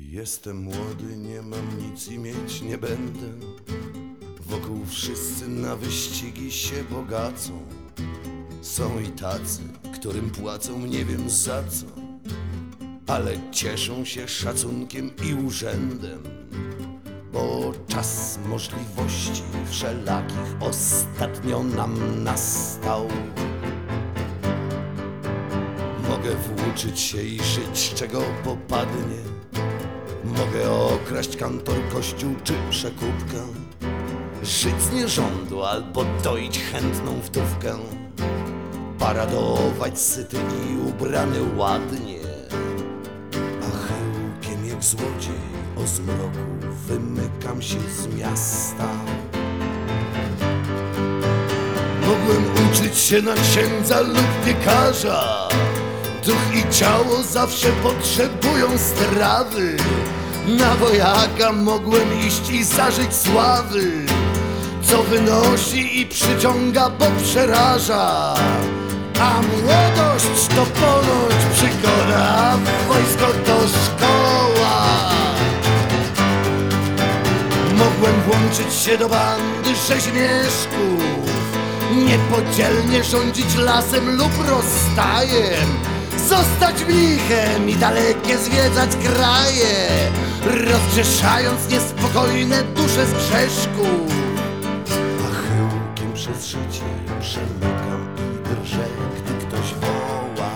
Jestem młody, nie mam nic i mieć nie będę. Wokół wszyscy na wyścigi się bogacą. Są i tacy, którym płacą nie wiem za co, ale cieszą się szacunkiem i urzędem, bo czas możliwości wszelakich ostatnio nam nastał. Mogę włóczyć się i żyć, czego popadnie. Mogę okraść kantor, kościół czy przekupkę, żyć z nierządu albo doić chętną wdówkę, paradować syty i ubrany ładnie, a chyłkiem jak złodziej o zmroku wymykam się z miasta. Mogłem uczyć się na księdza lub piekarza. Duch i ciało zawsze potrzebują strawy. Na wojaka mogłem iść i zażyć sławy, co wynosi i przyciąga, bo przeraża. A młodość to ponoć przygoda, wojsko to szkoła. Mogłem włączyć się do bandy rzeźmieszków, niepodzielnie rządzić lasem lub rozstajem, zostać mnichem i dalekie zwiedzać kraje, rozgrzeszając niespokojne dusze z grzeszków. A chyłkiem przez życie przemykam i drżę, gdy ktoś woła.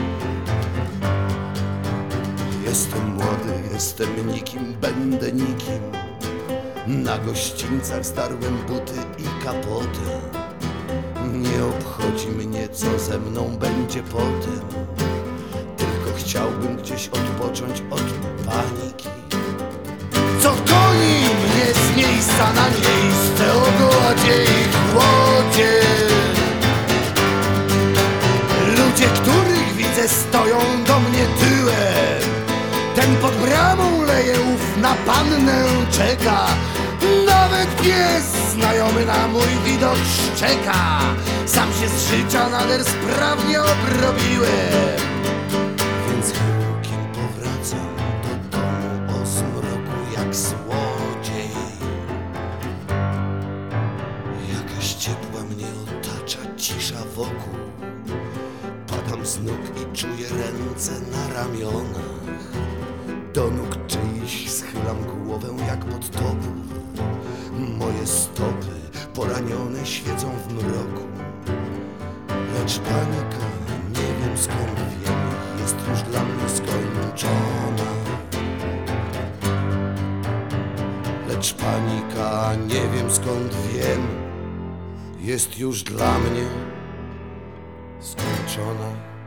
Jestem młody, jestem nikim, będę nikim. Na gościńcach zdarłem buty i kapoty. Nie obchodzi mnie, co ze mną będzie potem, tylko chciałbym gdzieś odpocząć od paniki, co goni mnie z miejsca na miejsce o głodzie i chłodzie. Ludzie, których widzę, stoją do mnie tyłem. Ten pod bramą leje, ów na pannę czeka. Nawet pies znajomy na mój widok szczeka. Sam się z życia nader sprawnie obrobiłem, więc chyłkiem powracam do domu o zmroku jak złodziej. Jakaś ciepła mnie otacza, cisza wokół. Padam z nóg i czuję ręce na ramionach. Do nóg czyichś schylam głowę jak pod topór. Moje stopy poranione świecą w mroku, lecz panika, nie wiem skąd wiem, jest już dla mnie skończona. Lecz panika, nie wiem skąd wiem, jest już dla mnie skończona.